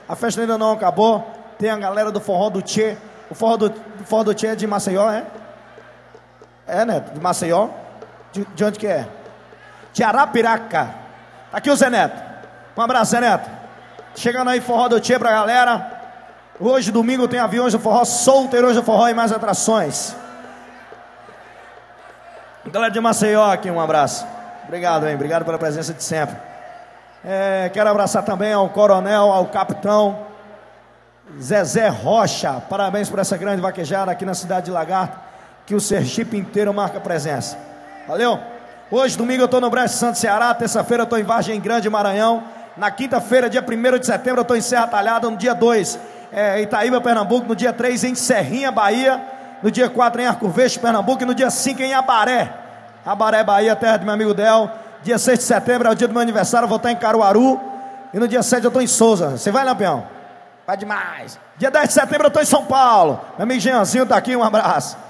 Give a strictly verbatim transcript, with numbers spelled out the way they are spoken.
A festa ainda não acabou. Tem a galera do Forró do Tchê. O Forró do, Forró do Tchê é de Maceió, é? É, Neto? De Maceió? De, de onde que é? De Arapiraca. Tá aqui o Zé Neto. Um abraço, Zé Neto. Chegando aí, Forró do Tchê pra galera. Hoje, domingo, tem aviões do Forró, solteiros do Forró e mais atrações. Galera de Maceió aqui, um abraço. Obrigado, hein? Obrigado pela presença de sempre. É, quero abraçar também ao coronel, ao capitão Zezé Rocha. Parabéns por essa grande vaquejada aqui na cidade de Lagarto, que o Sergipe inteiro marca presença. Valeu? Hoje, domingo, eu estou no Breste Santo, Ceará. Terça-feira eu estou em Vargem Grande, Maranhão. Na quinta-feira, dia primeiro de setembro, eu estou em Serra Talhada. No dia dois, é, Itaíba, Pernambuco. No dia três, em Serrinha, Bahia. No dia quatro, em Arco Verde, Pernambuco. E no dia cinco, em Abaré. Abaré, Bahia, terra do meu amigo Del. Dia seis de setembro é o dia do meu aniversário, eu vou estar em Caruaru. E no dia sete eu estou em Souza. Você vai, Lampião? Vai demais. Dia dez de setembro eu estou em São Paulo. Meu amigo Jeanzinho está aqui, um abraço.